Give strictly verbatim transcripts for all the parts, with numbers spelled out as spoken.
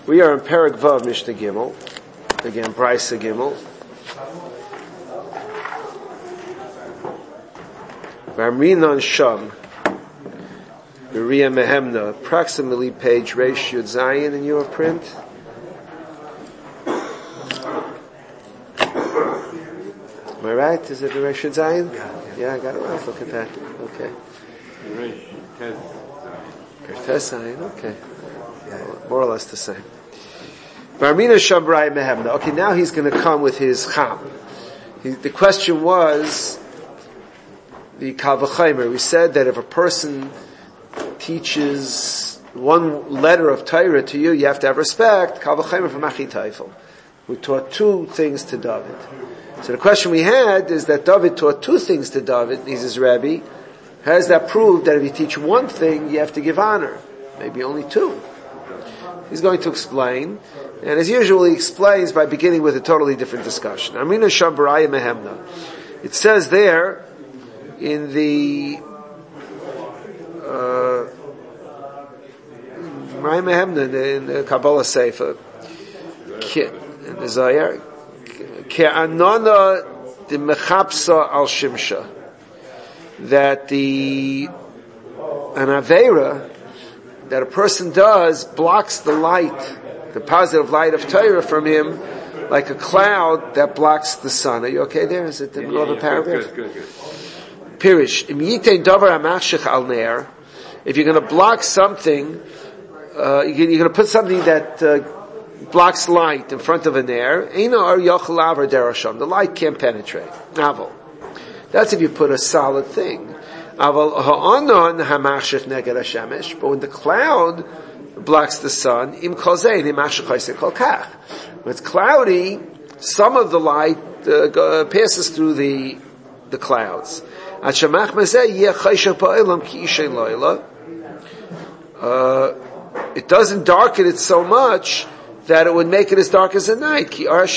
We are in Perek Vav Mishnah Gimel. Again, Brisa Gimel. Varminon Sham. Beria Mehemna. Approximately page Reish Yud Zayin in your print. Am I right? Is it the Reish Yud Zayin? Yeah. Yeah, I got it right. Look at that. Okay. Reish Tes Zayin. Okay. More or less the same. Varmina Shabrai Mehemna. Okay, now he's going to come with his cham. He, the question was the Kal V'Chaimer. We said that if a person teaches one letter of Torah to you, you have to have respect. Kal V'Chaimer from Achi Teifel. We taught two things to David. So the question we had is that David taught two things to David. He's his Rebbe. How does that prove that if you teach one thing, you have to give honor? Maybe only two. He's going to explain, and as usual, he explains by beginning with a totally different discussion. Amina Shambaraya Mehemna. It says there in the uh, Mehemna in the Kabbalah Sefer in the Zayar Ke'anana the Mechapsa al Shimsha, that the an Aveira that a person does blocks the light, the positive light of Torah from him, like a cloud that blocks the sun. Are you okay there? Is it the middle of a paragraph? Good, good, good. Pirish. If you're going to block something, uh, you're going to put something that uh, blocks light in front of an air, the light can't penetrate. Navel. That's if you put a solid thing. But when the cloud blocks the sun, when it's cloudy, some of the light uh, passes through the the clouds. Uh, it doesn't darken it so much that it would make it as dark as the night. Because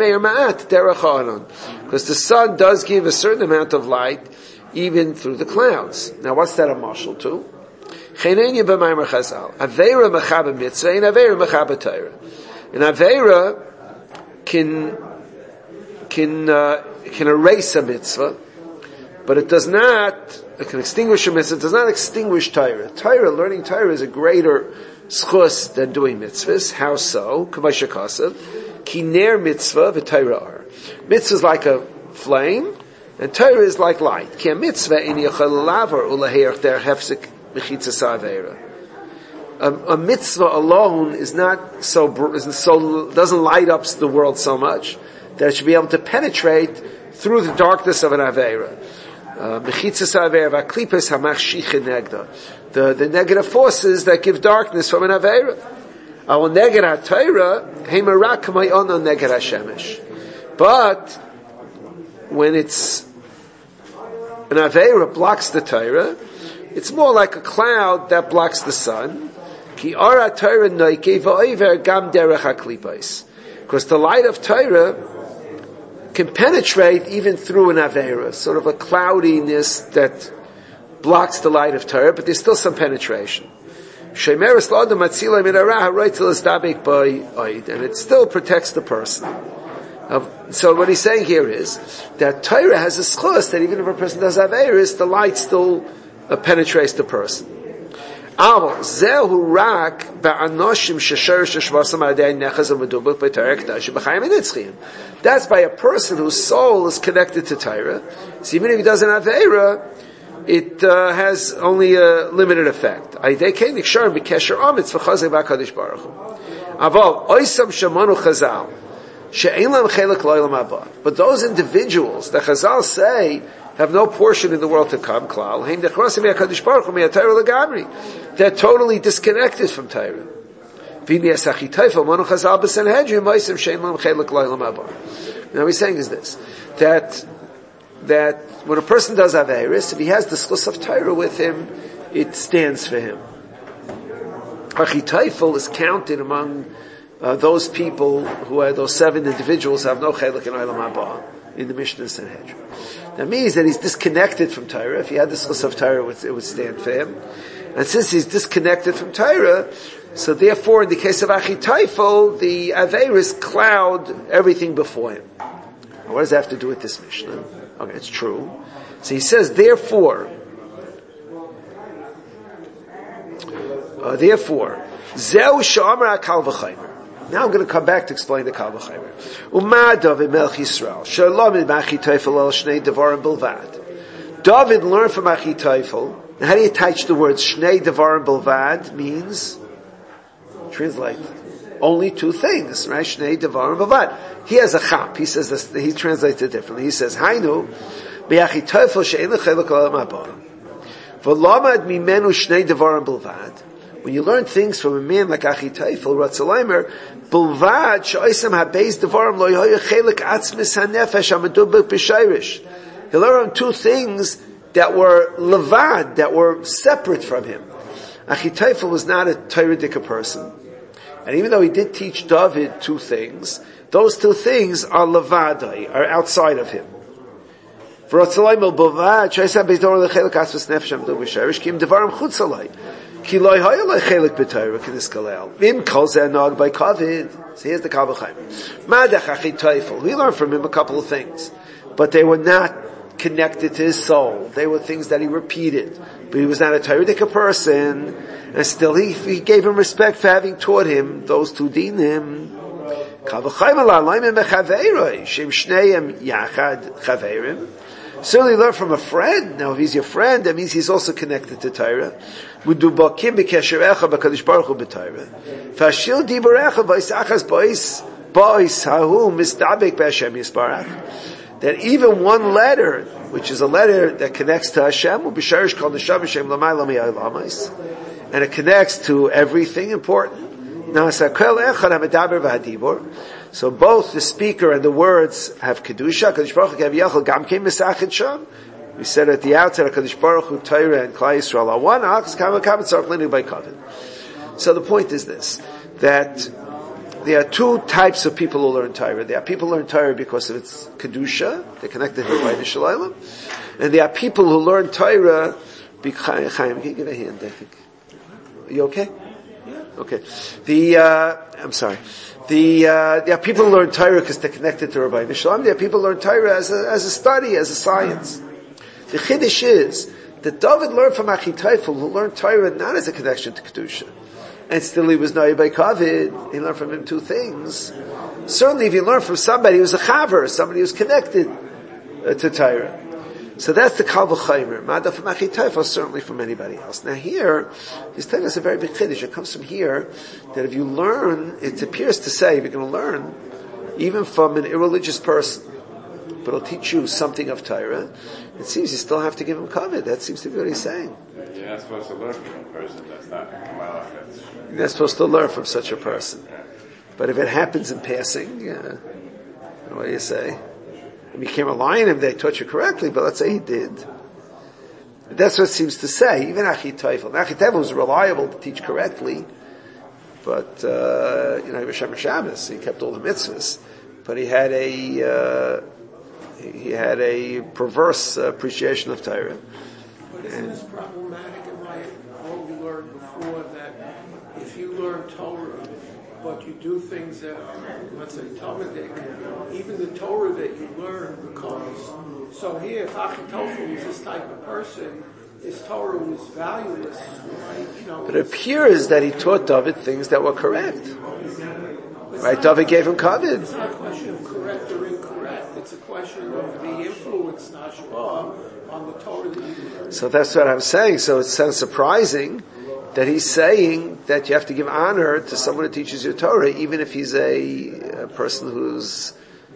the sun does give a certain amount of light even through the clouds. Now what's that a marshal to? Aveira mechaber mitzvah and Aveira mechaber Torah. And Aveira can can uh, can erase a mitzvah, but it does not. It can extinguish a mitzvah. It does not extinguish Torah. Torah, learning Torah, is a greater schus than doing mitzvahs. How so? K'vayshakasav ki ner mitzvah v'Torah ar. Mitzvah is like a flame, and Torah is like light. Ki mitzvah in yachal lavar ulaheirach der hefsek mechitzas aveira. A mitzvah alone is not so, is so doesn't light up the world so much that it should be able to penetrate through the darkness of an aveira. Mechitzas aveira v'klipes hamachshichin negda. The the negative forces that give darkness from an aveira. Our neged haTorah heimarak k'mayono neged hashemesh. But when it's an aveira blocks the Torah, it's more like a cloud that blocks the sun. Ki ara Torah noike va'over gam derech haklipos. Because the light of Torah can penetrate even through an aveira, sort of a cloudiness that blocks the light of Torah, but there's still some penetration. Shemeres l'adam atzila min hara haroitzel estabek ba'oid, and it still protects the person. So what he's saying here is that Torah has a schus that even if a person does averis, the light still uh, penetrates the person. Aval zehu rak ba'anoshim shesherish sheshvasam adei nechaz u'medubuk b'Torah k'dash b'chaim enitzchim. That's by a person whose soul is connected to Torah. So even if he does an avera, it uh, has only a limited effect. Aidei kein niksharim b'kesher amitz v'chazei b'Hakadosh Baruch Hu. Aval oisam shamanu chazal. But those individuals that Chazal say have no portion in the world to come, they're totally disconnected from Torah. Now he's saying is this, that that when a person does Averis, if he has the schus of Torah with him, it stands for him. Achitayfel is counted among Uh, those people who are those seven individuals who have no chelik in Olam Haba in the Mishnah Sanhedrin. That means that he's disconnected from Torah. If he had the schus of Torah, it would stand for him. And since he's disconnected from Torah, So therefore, in the case of Achitophel, the Averis cloud everything before him. What does that have to do with this Mishnah? Okay, it's true. So he says, therefore, uh, therefore, Zeu Sha'amar HaKal V'chaymer. Now I'm going to come back to explain the Kal V'chaymer. Uma David Melch Yisrael, Shalom in Achitophel el Shnei Devarim Bilvad. David learned from Achitophel. Now how do you attach the words Shnei Devarim Bilvad? Means, translate, only two things, right? Shnei Devarim Bilvad. He has a chap. He says this, he translates it differently. He says, Hainu, Be'achitophel she'en l'chelek olam haba. V'lamad mimenu Shnei Devarim Bilvad. When you learn things from a man like Achitophel, Ratzalaimer, Bilvad she'oisam habeis Devarim lo yoyu chelek atzmis hanefesh amadubik b'shayrish. He learned two things that were levad, that were separate from him. Achitophel was not a Torah-dika person. And even though he did teach David two things, those two things are levadai, are outside of him. For Ratzalaimer, Bilvad she'oisam habeis Devarim lo chelek atzmis hanefesh amadubik b'shayrish ki im Devarim chutz alai. Ki loy hayalay chelik b'Torah k'niskalel. Im kol zeh nog by Kovid. So here's the Kal V'chaymer. Madach Achitophel. We learned from him a couple of things, but they were not connected to his soul. They were things that he repeated, but he was not a Torah-dika person, and still he, he gave him respect for having taught him those two dinim. Kal V'chaymer la'alayim mechaveiroi shem shneim yachad chaveirim. Certainly learn from a friend. Now, if he's your friend, that means he's also connected to Torah. Mudubakim b'kesherecha b'kadosh baruch hu b'Torah. Fashil dibarecha b'isachas b'is b'is hahu mistabek b'Hashem yisbarach. That even one letter, which is a letter that connects to Hashem, u'b'sharish kol neshama Hashem l'mayla mi'aylamis, and it connects to everything important. Now, sakel echad ha'medaber v'hadibor. So both the speaker and the words have kedusha. Kadosh Baruch Hu Yachal Gam Kein Mesachid Sham. We said at the outset, Kadosh Baruch Hu Torah and Klal Yisrael are one. Achas Kam Kam Tzarich Linu by Kavod. So the point is this: that there are two types of people who learn Torah. There are people who learn Torah because of its kedusha; they're connected to the Rebbeinu Shalom, and there are people who learn Torah. Chaim, can you give a hand? I think. Are you okay? Okay. The uh, I'm sorry. The uh, there are people who learn Torah because they're connected to Rabbi Shalom. There are people who learn Torah as a, as a study, as a science. The chiddush is that David learned from Achitophel, who learned Torah not as a connection to Kedusha. And still he was Nai by Kovid. He learned from him two things. Certainly if you learn from somebody who's a chaver, somebody who's connected uh, to Torah. So that's the Kal V'chaymer. Mada from Achitophel, certainly from anybody else. Now here, he's telling us a very big chiddush. It comes from here, that if you learn, it appears to say, if you're going to learn, even from an irreligious person, but it'll teach you something of Torah, it seems you still have to give him kavod. That seems to be what he's saying. You're not supposed to learn from a person that's not, well, that's... You're not supposed to learn from such a person. But if it happens in passing, yeah, what do you say? He became a lion if they taught you correctly, but let's say he did. That's what it seems to say. Even Achitophel. Achitophel was reliable to teach correctly, but, uh, you know, he was Shomer Shabbos. He kept all the mitzvahs. But he had a, uh, he had a perverse appreciation of Torah. But isn't this problematic in life? What we learned before, that if you learn Torah, but you do things that are, let's say, Talmudic, even the Torah that you learn becomes, so here, if Achitophel was this type of person, his Torah was valueless, right? You know, but it appears that he taught David things that were correct. Right? David gave him kavod. It's not a question of correct or incorrect. It's a question of the influence, nashpah, on the Torah that you learn. So that's what I'm saying. So it sounds surprising that he's saying that you have to give honor to someone who teaches you Torah, even if he's a, a person who's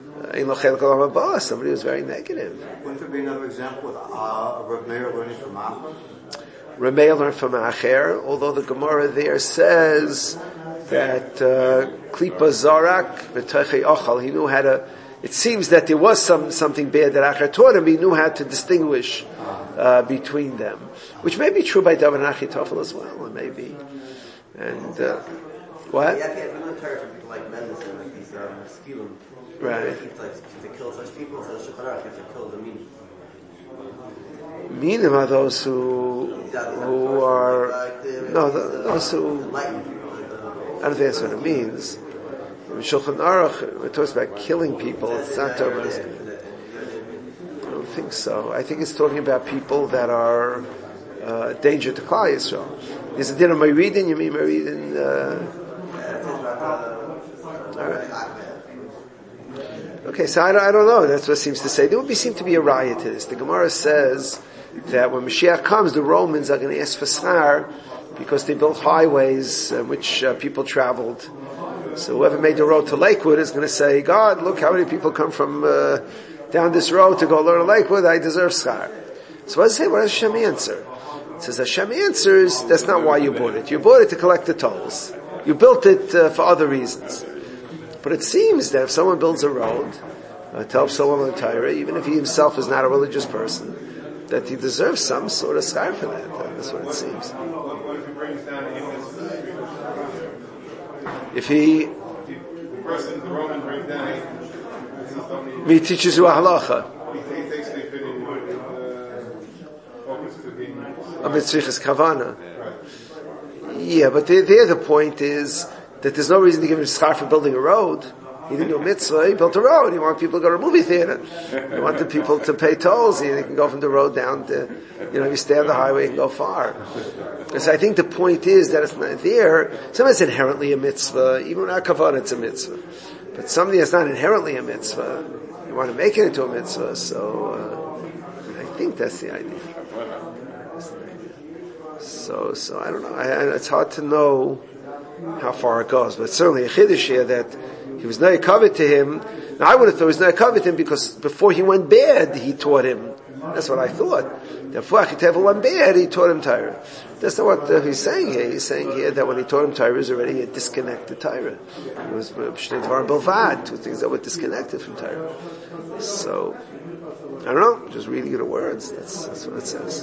uh, somebody who's very negative. Wouldn't there be another example with uh, Rav Meir learning from Acher? Rav Meir learned from Acher, although the Gemara there says that Klipa Zarak v'Teichei Ochal, he knew how to. It seems that there was some something bad that Acher taught him. He knew how to distinguish uh, between them, which may be true by David and Achitophel as well, or maybe. And uh, what? Yeah, yeah, we learn Torah from people like Mendelssohn, like these um, Skilum. Right. Like, like, to kill such people, so the Shulchan Aruch, you have to kill the meaning. Minim are those who who are like the, no the, those who. Enlightened people. don't think that's what it means. In Shulchan Aruch, when it talks about killing people, it's not talking about, I don't think so. I think it's talking about people that are uh, a danger to Klal Yisrael. Is it din of Meridin? You mean Meridin? Uh, all right. Okay, so I don't, I don't know. That's what it seems to say. There would be seem to be a riot to this. The Gemara says that when Mashiach comes, the Romans are going to ask for schar because they built highways in which uh, people traveled. So whoever made the road to Lakewood is going to say, God, look how many people come from uh, down this road to go learn Lakewood. I deserve schar. So what does it say? What does Hashem answer? It says Hashem answers, that's not why you bought it. You bought it to collect the tolls. You built it uh, for other reasons. But it seems that if someone builds a road uh, to help someone in Torah, even if he himself is not a religious person, that he deserves some sort of schar for that. Uh, that's what it seems. If he, the person, the Roman brings down, he teaches you a halacha. he takes the opinion, uh, focus to being A mitzvah's kavana. Yeah, but there, there the point is that there's no reason to give him schar for building a road. He didn't do a mitzvah, he built a road. He wanted people to go to a movie theater. He wanted people to pay tolls. He can go from the road down to, you know, you stay on the highway and go far. And so I think the point is that it's not there. Something that's inherently a mitzvah, even without kavanah it's a mitzvah. But something that's not inherently a mitzvah, you want to make it into a mitzvah, so uh, I think that's the idea. So, so I don't know. I, it's hard to know how far it goes, but certainly a chiddush here that he was not covered to him. Now I would have thought he was not covered to him because before he went bad, he taught him. That's what I thought. Before Achitevel went bad, he taught him Torah. That's not what uh, he's saying here. He's saying here that when he taught him Torah, he was already a disconnected Torah. It was Shnei Dvarim Bilvad, two things that were disconnected from Torah. So, I don't know, just reading the words, that's, that's what it says.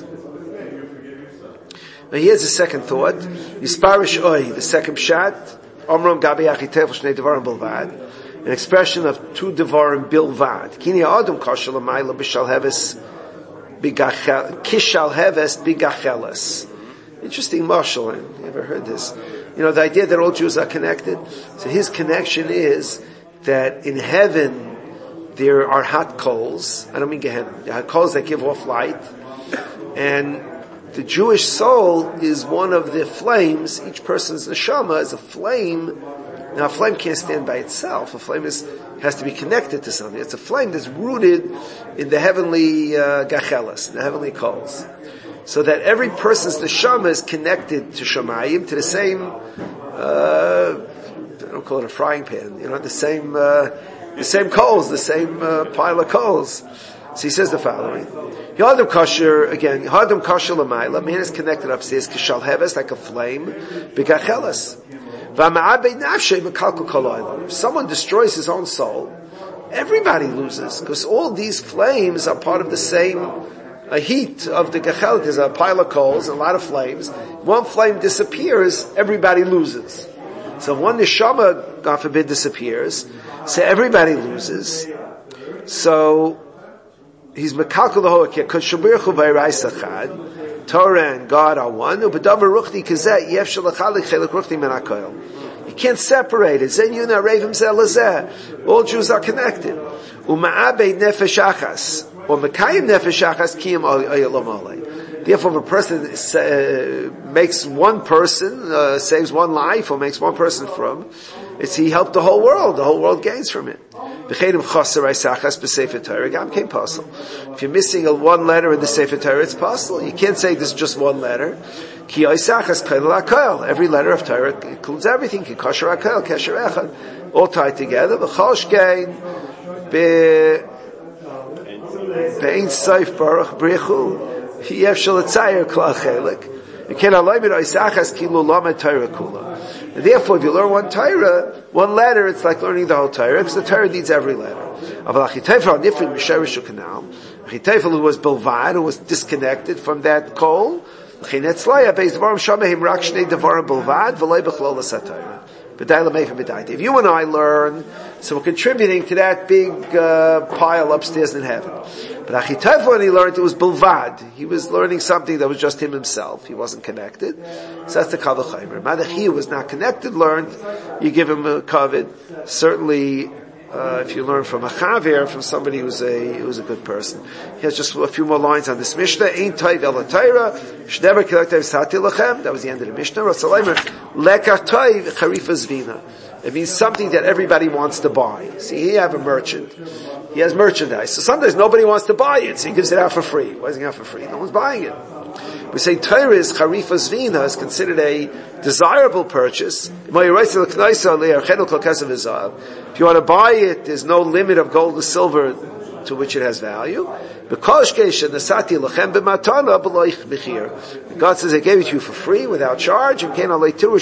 Now here's the second thought. Yisparish Oy, the second pshat, Omram Gabi Achitevel Shnei Dvarim Bilvad, an expression of two Dvarim Bilvad. Kini Adam Kashal Amayla B'Shal Heves Kishal Heves Bigacheles. Interesting marshal. You ever heard this? You know, the idea that all Jews are connected. So his connection is that in heaven there are hot coals. I don't mean Gehenna. There are coals that give off light. And the Jewish soul is one of the flames. Each person's neshama is a flame. Now a flame can't stand by itself. A flame is, has to be connected to something. It's a flame that's rooted in the heavenly uh, gachelas, the heavenly coals. So that every person's neshama is connected to Shamayim, to the same, uh, I don't call it a frying pan, you know, the same, uh, the same coals, the same uh, pile of coals. So he says the following. Yadam kosher, again, Yadam kosher l'mayla, man is connected upstairs, kishal heves, like a flame, bigachelas. If someone destroys his own soul, everybody loses, because all these flames are part of the same uh, heat of the gachel. There's a pile of coals, a lot of flames. One flame disappears, everybody loses. So one neshama, God forbid, disappears, so everybody loses. So he's mekalkel the because Shabirchu v'iraisachad. Torah and God are one. You can't separate it. All Jews are connected. Therefore, if a person uh, makes one person, uh, saves one life, or makes one person from, it's he helped the whole world. The whole world gains from it. If you're missing a one letter in the Sefer Torah, it's possible. You can't say this is just one letter. Every letter of Torah includes everything. All tied together. And therefore, if you learn one Torah, one letter, it's like learning the whole Torah, because the Torah needs every letter. Achiteifel, who was Bilvad, who was disconnected from that coal, If you and I learn, so we're contributing to that big uh, pile upstairs in heaven. But Achitov, when he learned, it was Bilvad. He was learning something that was just him himself. He wasn't connected. So that's the Kal V'Chomer. Madachi was not connected, learned, you give him a kavod. Certainly, uh, if you learn from a Chaver, from somebody who's a, who's a good person. He has just a few more lines on this Mishnah. Ein Tov El Torah, Shnever Kilaktev Sati Lachem. That was the end of the Mishnah. Ratzalaimer, Lekach Tov Charifa Zvina. It means something that everybody wants to buy. See, here you have a merchant. He has merchandise. So sometimes nobody wants to buy it, so he gives it out for free. Why is it out for free? No one's buying it. We say Torah is Charifa Zvina, is considered a desirable purchase. If you want to buy it, there's no limit of gold or silver to which it has value. God says, I gave it to you for free, without charge. You have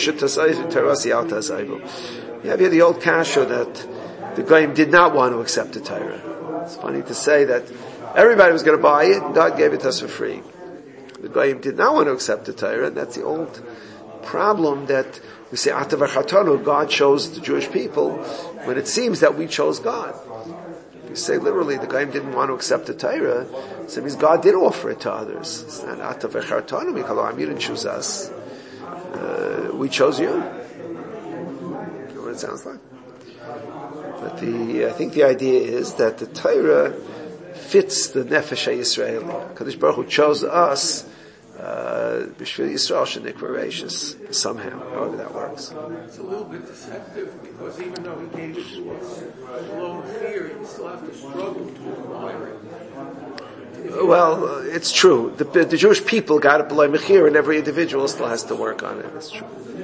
here the old kasha that the Goyim did not want to accept the Torah. It's funny to say that everybody was going to buy it, and God gave it to us for free. The Goyim did not want to accept the Torah, and that's the old problem that we say, God chose the Jewish people, when it seems that we chose God. If you say literally, the Goyim didn't want to accept the Torah, so it means God did offer it to others. It's not Ata v'chartanu, you didn't choose us. Uh, we chose you. You know what it sounds like? But the, I think the idea is that the Torah fits the Nefesh HaYisraeli. Kadosh Baruch Hu chose us, B'shvil Yisrael Shenikra Reishis, somehow, however that works. It's a little bit deceptive, because even though he gave it to us along with fear, you still have to struggle to acquire it. Well, uh, it's true. The, the Jewish people got it below Mechir, and every individual still has to work on it. It's true.